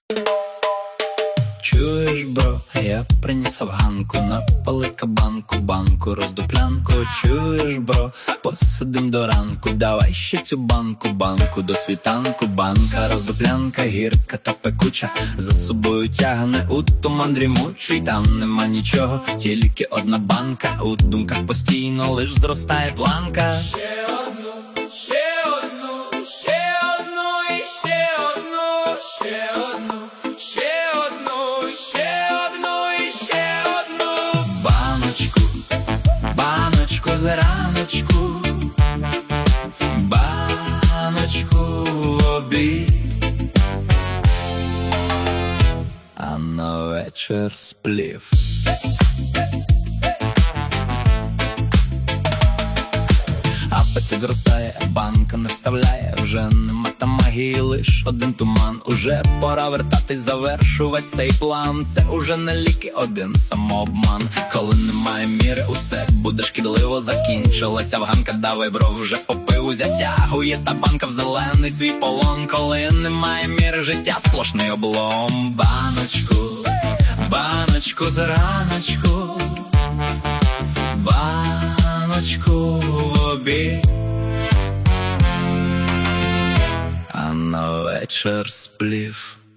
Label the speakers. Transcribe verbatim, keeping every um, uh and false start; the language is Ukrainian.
Speaker 1: Чуєш, бро, я приніс афганку, напали кабанку, банку, роздуплянку. Чуєш, бро, посидим до ранку, давай ще цю банку, банку до світанку. Банка, роздуплянка, гірка та пекуча, за собою тягне у туман дрімучий. Там нема нічого, тільки одна банка, у думках постійно лиш зростає планка.
Speaker 2: Ще одну, ще одну, ще одну і ще одну, ще одну, ще одну, ще одну і ще одну.
Speaker 1: Баночку, баночку зараночку, баночку в обід, а на вечір сплів. Апетит зростає, банка не вставляє, вже нема там магії, лиш один туман. Уже пора вертатись, завершувати цей план. Це уже не ліки, один самообман. Коли немає міри, усе буде шкідливо. Закінчилася афганка, давай, бро, вже по пиву затягує та банка в зелений свій полон. Коли немає міри, життя сплошний облом. Баночку, баночку зараночку, баночку в обід, а на вечір сплів.